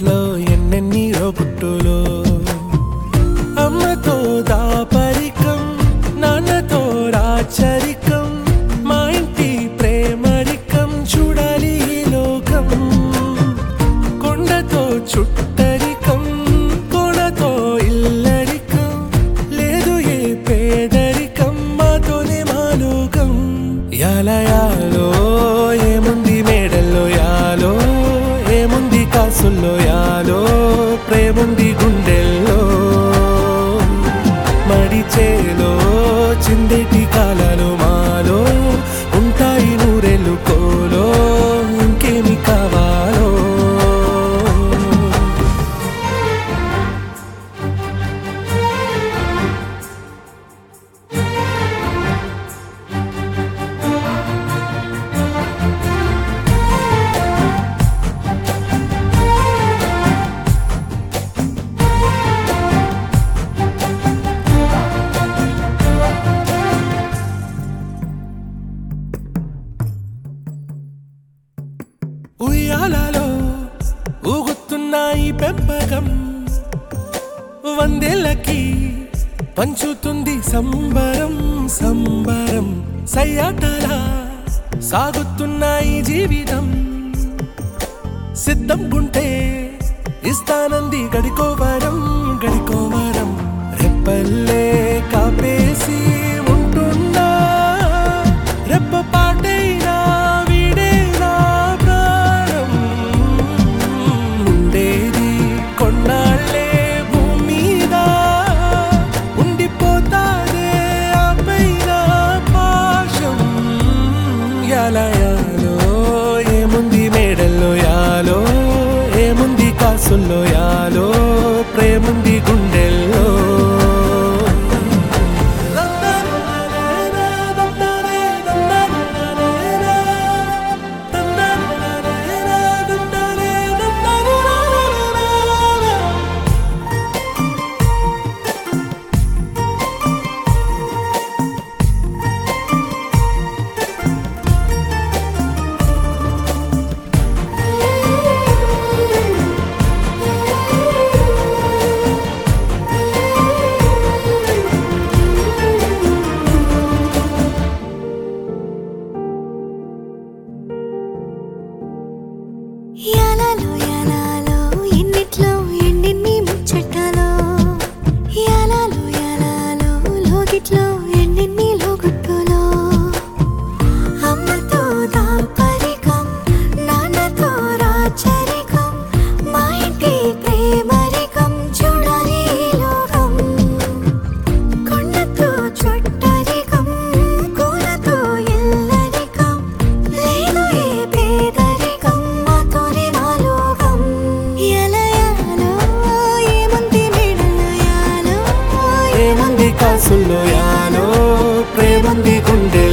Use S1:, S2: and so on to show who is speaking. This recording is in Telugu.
S1: అన్నిట్లో ఎన్నెన్ని రోగుట్టులో అమ్మతో దాపరికం నాన్నతో రాచరికం మా ఇంటి ప్రేమరికం చూడాలి ఈ లోకం కొండతో చుట్టరికం కోణతో ఇల్లరికం లేదు ఏ పేదరికం మాతోనే మా లోకం యాలయాలో ఏముంది మేడల్లో యాలో ఏముంది కాసుల్లో యాలో ప్రేముంది గుండెల్లో మడిచేలో చిందేటి కాలాలు మాలో ఉంటాయి నూరెళ్ళు కోలో ఇంకేమి కావాలో ఉయ్యాలలో ఊగుతున్నాయి పెంపకం వందేళ్ళకి పంచుతుంది సంబరం సంబరం సయ్యాటలా సాగుతున్నాయి జీవితం సిద్ధం గుంటే ఇస్తానంది గడికోవరం గడికోవరం రెప్పల్లే కాపేసి ఉంటున్నా రెప్ప పాటైనా వీడేనా ప్రాణం ఉండేది కొన్నాళ్ళే భూమి మీద ఉండిపోతాదే ఆ పైన పాశం యాలయాలో ఏముంది మేడల్లో యాలో ఏముంది కాసుల్లో యాలో ప్రేముంది గుండెల్లో
S2: యాలాలో యాలాలో ఎన్నిట్లో ఎన్నెన్ని ముచ్చటలో యాలాలో యాలాలో లోగిట్లో ఎన్నెన్ని లోగుట్టులో అమ్మతో దాపరికం నాన్నతో రాచరికం మా ఇంటి ప్రేమరికం చూడాలి ఈ లోకం కొండతో చుట్టరికం కోనతో ఇల్లరికం లేదు ఏ పేదరికం మాతోనే మా లోకం యాలయాలో ఏముంది మేడల్లో యాలో
S1: ఏముంది కాసుల్లో యాలో ప్రేముంది గుండెల్లో